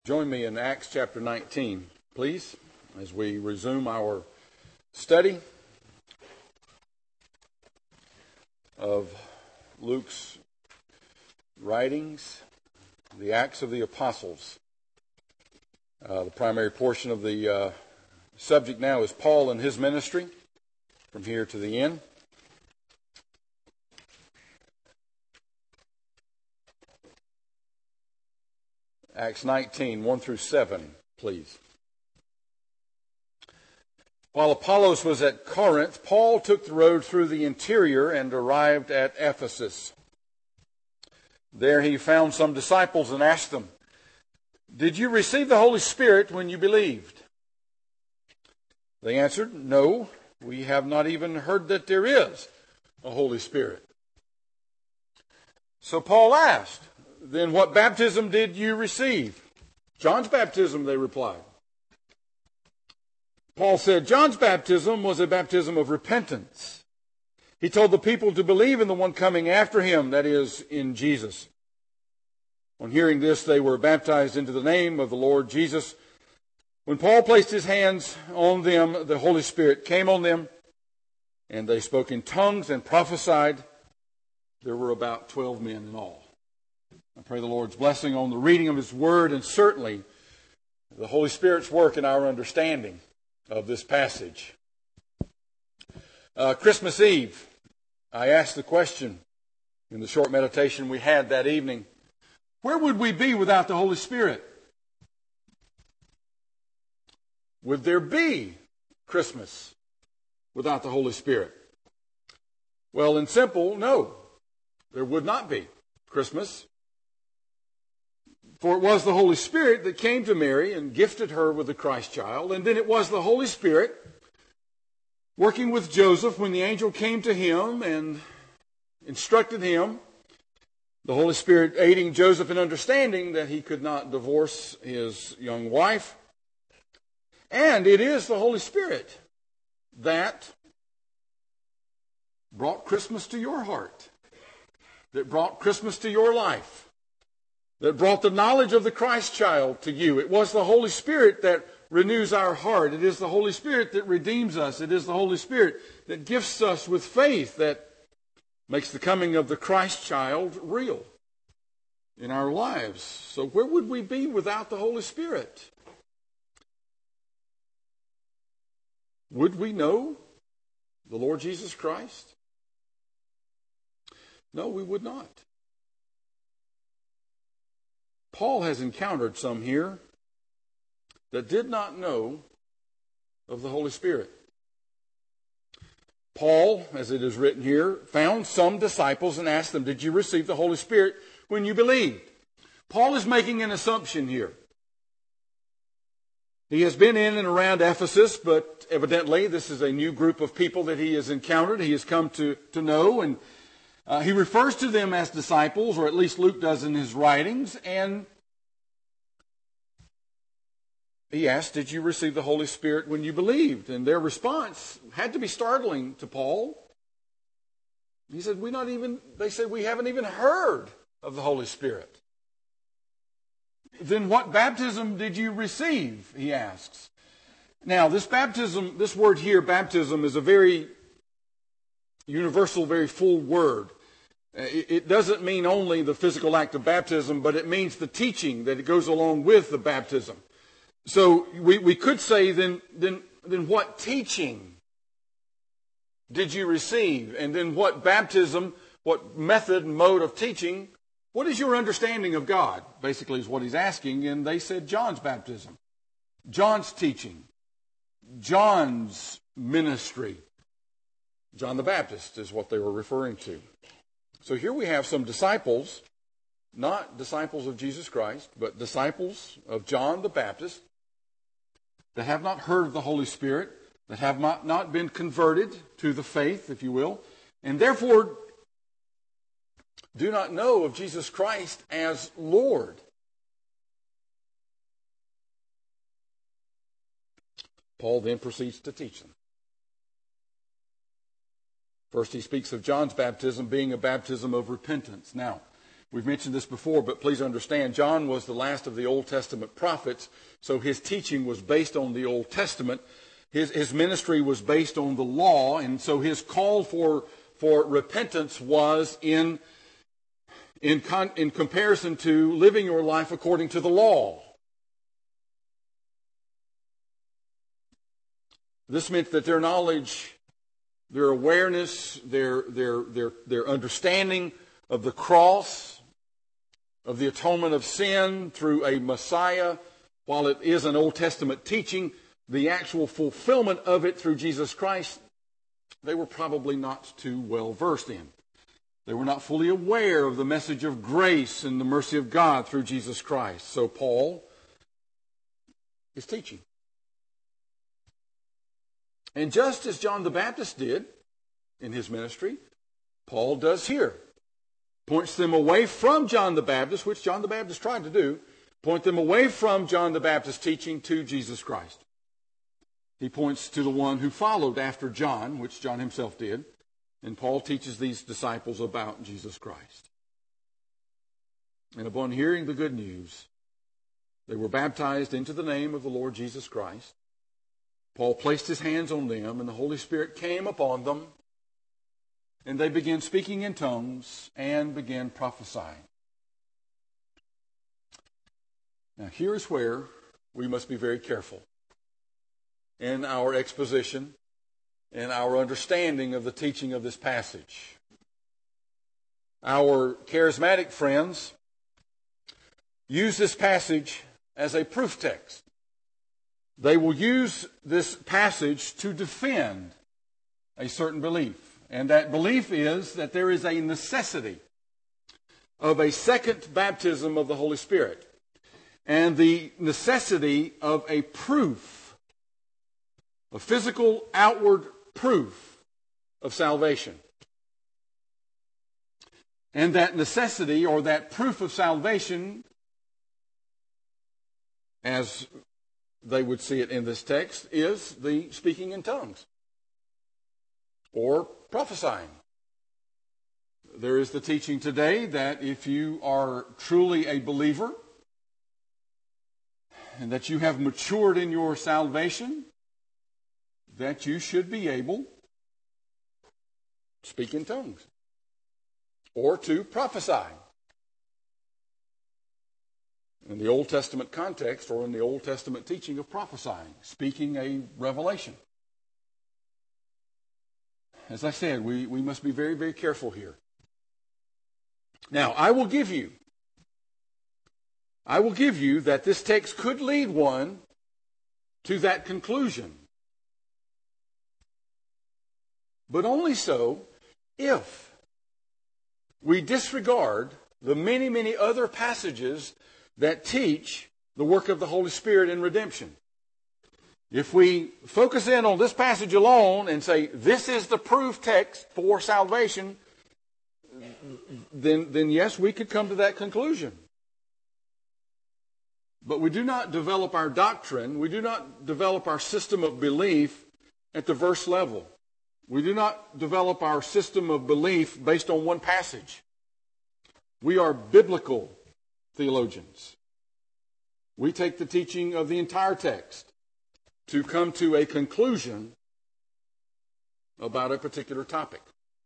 Join me in Acts chapter 19, please, as we resume our study of Luke's writings, the Acts of the Apostles. The primary portion of the subject now is Paul and his ministry from here to the end. Acts 19, 1 through 7, please. While Apollos was at Corinth, Paul took the road through the interior and arrived at Ephesus. There he found some disciples and asked them, "Did you receive the Holy Spirit when you believed?" They answered, "No, we have not even heard that there is a Holy Spirit." So Paul asked, "Then what baptism did you receive?" "John's baptism," they replied. Paul said John's baptism was a baptism of repentance. He told the people to believe in the one coming after him, that is, in Jesus. On hearing this, they were baptized into the name of the Lord Jesus. When Paul placed his hands on them, the Holy Spirit came on them, and they spoke in tongues and prophesied. There were about 12 men in all. I pray the Lord's blessing on the reading of His Word and certainly the Holy Spirit's work in our understanding of this passage. Christmas Eve, I asked the question in the short meditation we had that evening, where would we be without the Holy Spirit? Would there be Christmas without the Holy Spirit? Well, in simple, no, there would not be Christmas. For it was the Holy Spirit that came to Mary and gifted her with the Christ child. And then it was the Holy Spirit working with Joseph when the angel came to him and instructed him. The Holy Spirit aiding Joseph in understanding that he could not divorce his young wife. And it is the Holy Spirit that brought Christmas to your heart, that brought Christmas to your life, that brought the knowledge of the Christ child to you. It was the Holy Spirit that renews our heart. It is the Holy Spirit that redeems us. It is the Holy Spirit that gifts us with faith that makes the coming of the Christ child real in our lives. So where would we be without the Holy Spirit? Would we know the Lord Jesus Christ? No, we would not. Paul has encountered some here that did not know of the Holy Spirit. Paul, as it is written here, found some disciples and asked them, "Did you receive the Holy Spirit when you believed?" Paul is making an assumption here. He has been in and around Ephesus, but evidently this is a new group of people that he has encountered, he has come to know, and he refers to them as disciples, or at least Luke does in his writings, and he asked, "Did you receive the Holy Spirit when you believed?" And their response had to be startling to Paul. He said, they said, "We haven't even heard of the Holy Spirit." "Then what baptism did you receive?" he asks. Now, this word here, baptism, is a very universal, very full word. It doesn't mean only the physical act of baptism, but it means the teaching that it goes along with the baptism. So we could say, then what teaching did you receive? And then what baptism, what method and mode of teaching, what is your understanding of God? Basically is what he's asking. And they said John's baptism, John's teaching, John's ministry. John the Baptist is what they were referring to. So here we have some disciples, not disciples of Jesus Christ, but disciples of John the Baptist that have not heard of the Holy Spirit, that have not been converted to the faith, if you will, and therefore do not know of Jesus Christ as Lord. Paul then proceeds to teach them. First, he speaks of John's baptism being a baptism of repentance. Now, We've mentioned this before, but please understand, John was the last of the Old Testament prophets, so his teaching was based on the Old Testament. His ministry was based on the law, and so his call for repentance was in comparison to living your life according to the law. This meant that their knowledge, their awareness, their understanding of the cross, of the atonement of sin through a Messiah, while it is an Old Testament teaching, the actual fulfillment of it through Jesus Christ, they were probably not too well versed in. They were not fully aware of the message of grace and the mercy of God through Jesus Christ. So Paul is teaching. And just as John the Baptist did in his ministry, Paul does here. Points them away from John the Baptist, which John the Baptist tried to do, point them away from John the Baptist's teaching to Jesus Christ. He points to the one who followed after John, which John himself did, and Paul teaches these disciples about Jesus Christ. And upon hearing the good news, they were baptized into the name of the Lord Jesus Christ. Paul placed his hands on them, and the Holy Spirit came upon them, and they began speaking in tongues and began prophesying. Now, here's where we must be very careful in our exposition and our understanding of the teaching of this passage. Our charismatic friends use this passage as a proof text. They will use this passage to defend a certain belief. And that belief is that there is a necessity of a second baptism of the Holy Spirit. And the necessity of a proof, a physical outward proof of salvation. And that necessity, or that proof of salvation, as they would see it in this text, is the speaking in tongues or prophesying. There is the teaching today that if you are truly a believer and that you have matured in your salvation, that you should be able to speak in tongues or to prophesy. In the Old Testament context, or in the Old Testament teaching of prophesying, speaking a revelation. As I said, we must be very, very careful here. Now, I will give you that this text could lead one to that conclusion. But only so if we disregard the many, many other passages that teach the work of the Holy Spirit in redemption. If we focus in on this passage alone and say, this is the proof text for salvation, then yes, we could come to that conclusion. But we do not develop our doctrine, we do not develop our system of belief at the verse level. We do not develop our system of belief based on one passage. We are biblical theologians. We take the teaching of the entire text to come to a conclusion about a particular topic.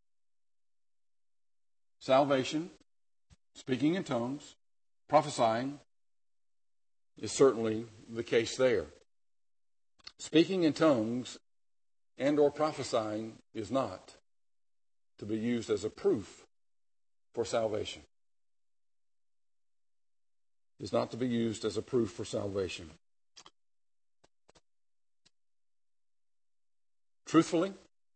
Salvation, speaking in tongues, prophesying is certainly the case there. Speaking in tongues and or prophesying is not to be used as a proof for salvation. Is not to be used as a proof for salvation. Truthfully,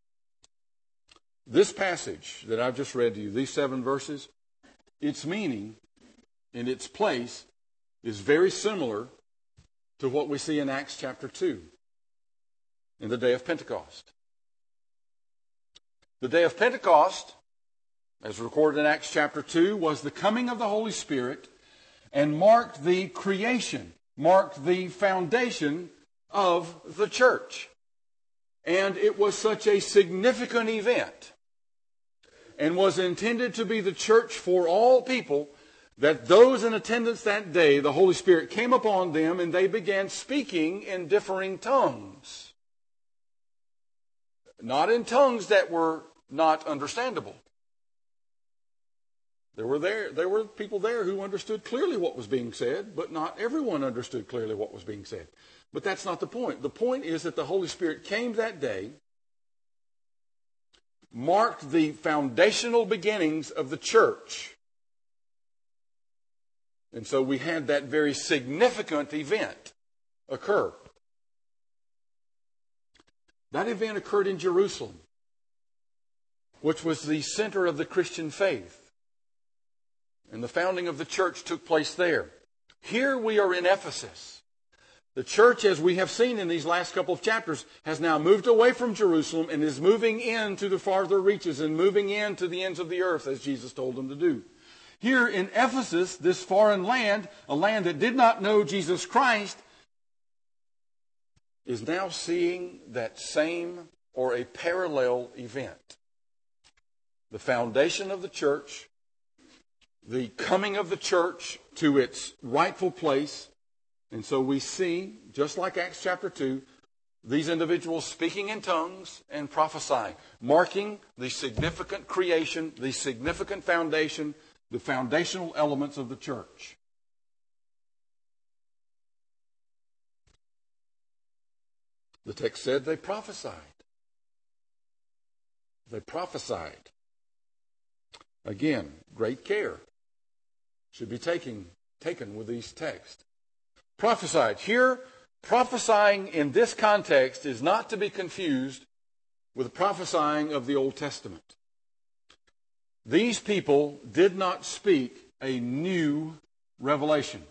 this passage that I've just read to you, these 7 verses, its meaning and its place is very similar to what we see in Acts chapter 2, in the day of Pentecost. The day of Pentecost, as recorded in Acts chapter 2, was the coming of the Holy Spirit and marked the creation, marked the foundation of the church. And it was such a significant event and was intended to be the church for all people that those in attendance that day, the Holy Spirit came upon them and they began speaking in differing tongues. Not in tongues that were not understandable. There were people there who understood clearly what was being said, but not everyone understood clearly what was being said. But that's not the point. The point is that the Holy Spirit came that day, marked the foundational beginnings of the church. And so we had that very significant event occur. That event occurred in Jerusalem, which was the center of the Christian faith. And the founding of the church took place there. Here we are in Ephesus. The church, as we have seen in these last couple of chapters, has now moved away from Jerusalem and is moving into the farther reaches and moving into the ends of the earth, as Jesus told them to do. Here in Ephesus, this foreign land, a land that did not know Jesus Christ, is now seeing that same or a parallel event. The foundation of the church, the coming of the church to its rightful place. And so we see, just like Acts chapter 2, these individuals speaking in tongues and prophesying, marking the significant creation, the significant foundation, the foundational elements of the church. The text said they prophesied. They prophesied. Again, great care should be taken with these texts. Prophesied. Here, prophesying in this context is not to be confused with the prophesying of the Old Testament. These people did not speak a new revelation.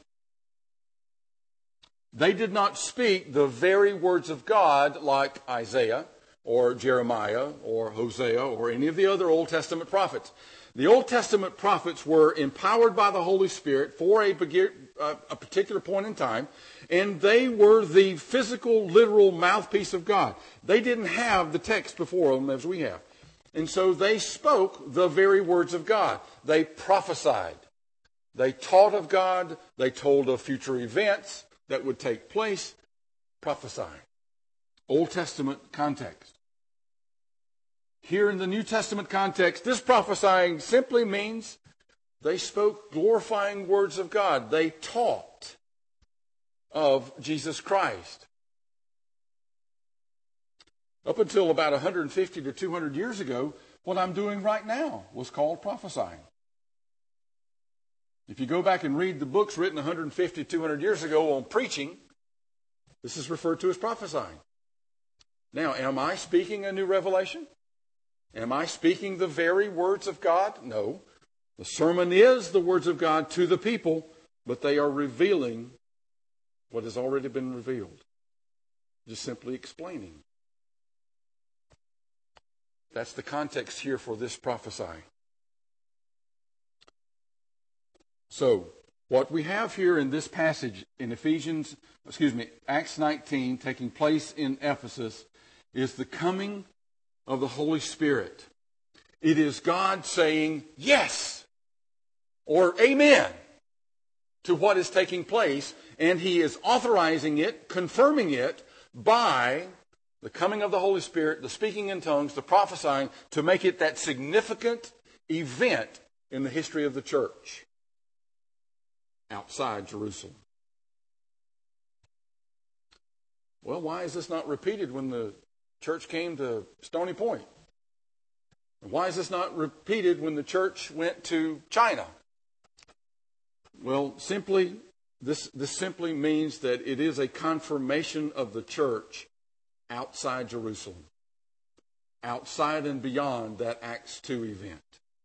They did not speak the very words of God like Isaiah or Jeremiah or Hosea or any of the other Old Testament prophets. The Old Testament prophets were empowered by the Holy Spirit for a particular point in time, and they were the physical, literal mouthpiece of God. They didn't have the text before them as we have. And so they spoke the very words of God. They prophesied. They taught of God. They told of future events that would take place. Prophesying. Old Testament context. Here in the New Testament context, this prophesying simply means they spoke glorifying words of God. They taught of Jesus Christ. Up until about 150 to 200 years ago, what I'm doing right now was called prophesying. If you go back and read the books written 150, 200 years ago on preaching, this is referred to as prophesying. Now, am I speaking a new revelation? Am I speaking the very words of God? No. The sermon is the words of God to the people, but they are revealing what has already been revealed. Just simply explaining. That's the context here for this prophesying. So, what we have here in this passage in Acts 19, taking place in Ephesus, is the coming of the Holy Spirit. It is God saying yes or amen to what is taking place, and He is authorizing it, confirming it by the coming of the Holy Spirit, the speaking in tongues, the prophesying, to make it that significant event in the history of the church outside Jerusalem. Well, why is this not repeated when the church came to Stony Point? Why is this not repeated when the church went to China? Well, this simply means that it is a confirmation of the church outside Jerusalem, outside and beyond that Acts 2 event.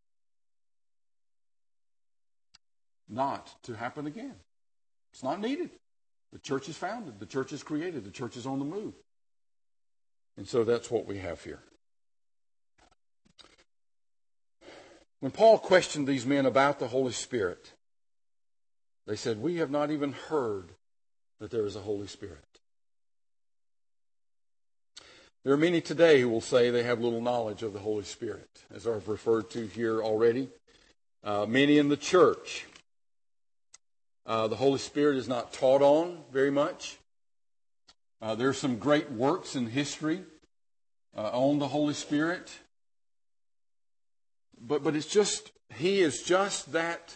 Not to happen again. It's not needed. The church is founded. The church is created. The church is on the move. And so that's what we have here. When Paul questioned these men about the Holy Spirit, they said, "We have not even heard that there is a Holy Spirit." There are many today who will say they have little knowledge of the Holy Spirit, as I've referred to here already. Many in the church The Holy Spirit is not taught on very much. There are some great works in history on the Holy Spirit. But it's just, He is just that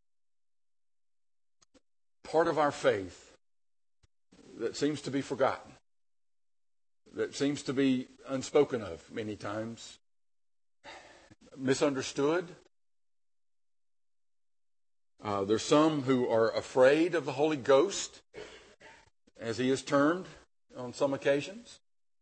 part of our faith that seems to be forgotten, that seems to be unspoken of many times, misunderstood. There's some who are afraid of the Holy Ghost, as He is termed on some occasions.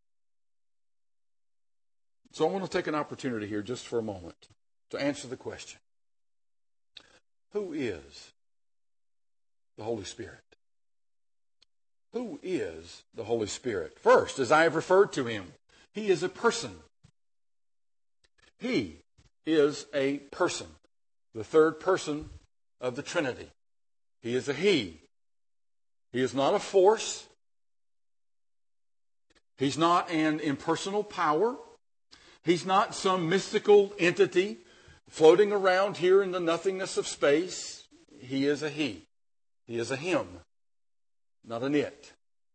So I want to take an opportunity here just for a moment to answer the question, who is the Holy Spirit? Who is the Holy Spirit? First, as I have referred to Him, He is a person. He is a person, the third person of the Trinity. He is a He. He is not a force. He's not an impersonal power. He's not some mystical entity floating around here in the nothingness of space. He is a He. He is a Him, not an it.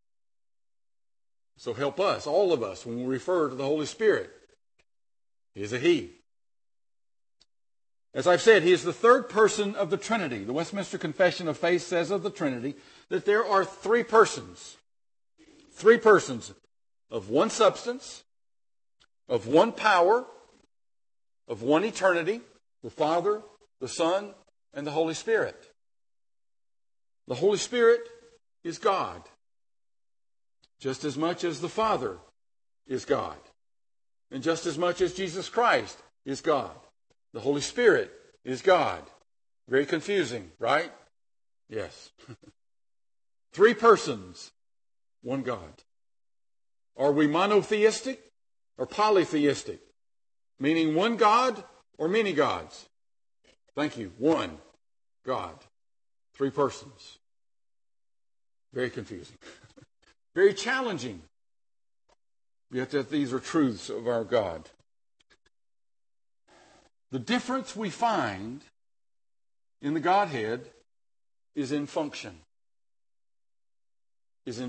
So help us, all of us, when we refer to the Holy Spirit. He is a He. As I've said, He is the third person of the Trinity. The Westminster Confession of Faith says of the Trinity that there are three persons of one substance, of one power, of one eternity, the Father, the Son, and the Holy Spirit. The Holy Spirit is God, just as much as the Father is God, and just as much as Jesus Christ is God. The Holy Spirit is God. Very confusing, right? Yes. Three persons, one God. Are we monotheistic or polytheistic? Meaning one God or many gods? Thank you. One God. Three persons. Very confusing. Very challenging. Yet that these are truths of our God. The difference we find in the Godhead is in function. It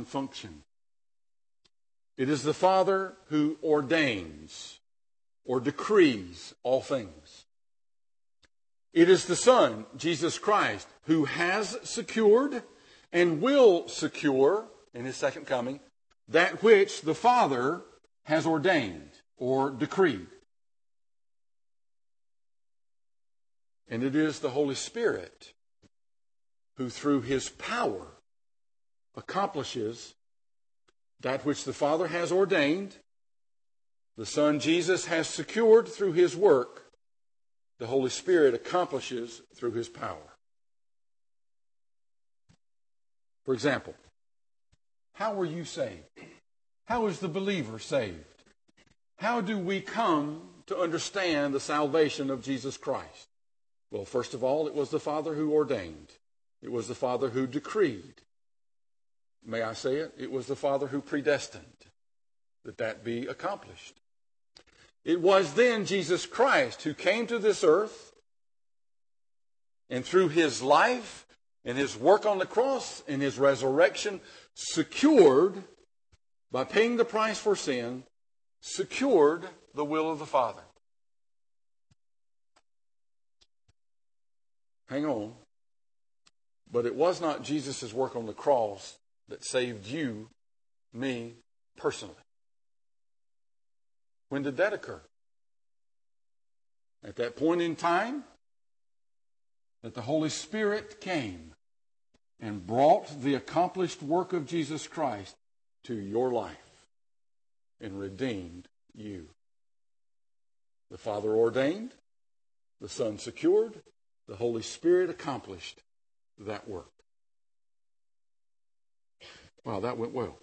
is the Father who ordains or decrees all things. It is the Son, Jesus Christ, who has secured and will secure in His second coming that which the Father has ordained or decreed. And it is the Holy Spirit who through His power accomplishes that which the Father has ordained, the Son Jesus has secured through His work, the Holy Spirit accomplishes through His power. For example, how were you saved? How is the believer saved? How do we come to understand the salvation of Jesus Christ? Well, first of all, it was the Father who ordained. It was the Father who decreed. May I say it? It was the Father who predestined that be accomplished. It was then Jesus Christ who came to this earth and through His life and His work on the cross and His resurrection secured, by paying the price for sin, secured the will of the Father. Hang on. But it was not Jesus' work on the cross that saved you, me, personally. When did that occur? At that point in time that the Holy Spirit came and brought the accomplished work of Jesus Christ to your life and redeemed you. The Father ordained, the Son secured, the Holy Spirit accomplished that work. Wow, that went well.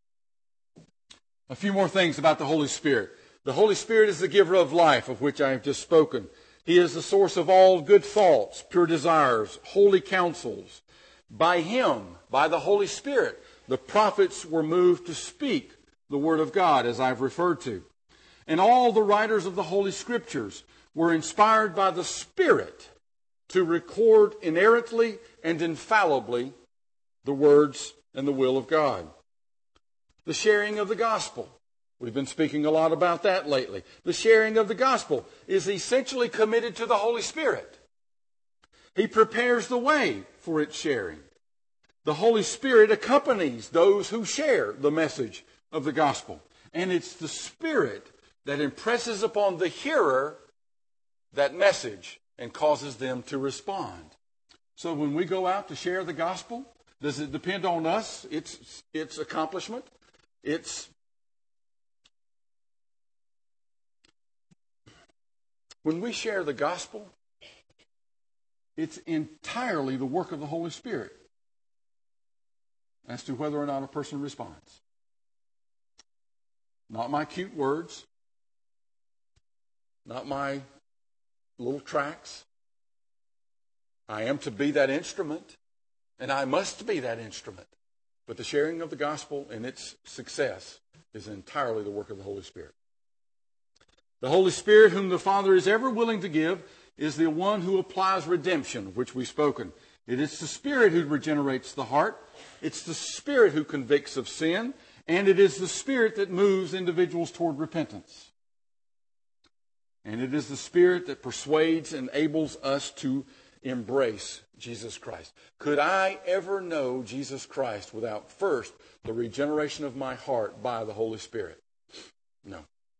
A few more things about the Holy Spirit. The Holy Spirit is the giver of life, of which I have just spoken. He is the source of all good thoughts, pure desires, holy counsels. By Him, by the Holy Spirit, the prophets were moved to speak the Word of God, as I've referred to. And all the writers of the Holy Scriptures were inspired by the Spirit to record inerrantly and infallibly the words and the will of God. The sharing of the gospel. We've been speaking a lot about that lately. The sharing of the gospel is essentially committed to the Holy Spirit. He prepares the way for its sharing. The Holy Spirit accompanies those who share the message of the gospel. And it's the Spirit that impresses upon the hearer that message and causes them to respond. So when we go out to share the gospel, does it depend on us, its accomplishment? When we share the gospel, it's entirely the work of the Holy Spirit as to whether or not a person responds. Not my cute words, not my little tracts. I am to be that instrument, and I must be that instrument. But the sharing of the gospel and its success is entirely the work of the Holy Spirit. The Holy Spirit, whom the Father is ever willing to give, is the one who applies redemption, of which we've spoken. It is the Spirit who regenerates the heart. It's the Spirit who convicts of sin. And it is the Spirit that moves individuals toward repentance. And it is the Spirit that persuades and enables us to embrace Jesus Christ. Could I ever know Jesus Christ without first the regeneration of my heart by the Holy Spirit? No.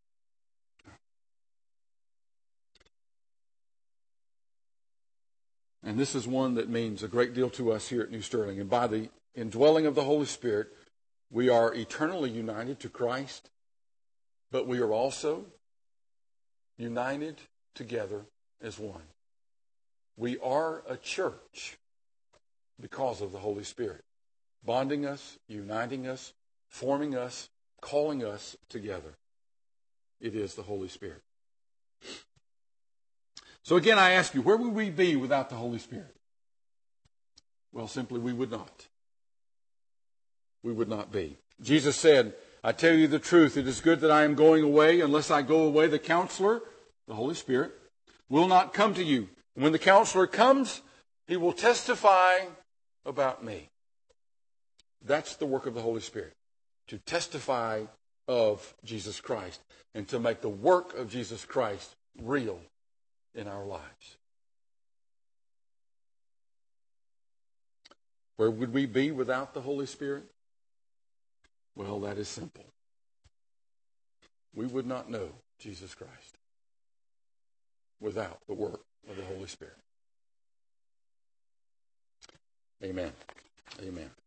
And this is one that means a great deal to us here at New Sterling. And by the indwelling of the Holy Spirit, we are eternally united to Christ, but we are also united together as one. We are a church because of the Holy Spirit, bonding us, uniting us, forming us, calling us together. It is the Holy Spirit. So again, I ask you, where would we be without the Holy Spirit? Well, simply we would not. We would not be. Jesus said, I tell you the truth, it is good that I am going away. Unless I go away, the Counselor, the Holy Spirit, will not come to you. When the Counselor comes, he will testify about me. That's the work of the Holy Spirit, to testify of Jesus Christ and to make the work of Jesus Christ real in our lives. Where would we be without the Holy Spirit? Well, that is simple. We would not know Jesus Christ without the work of the Holy Spirit. Amen. Amen.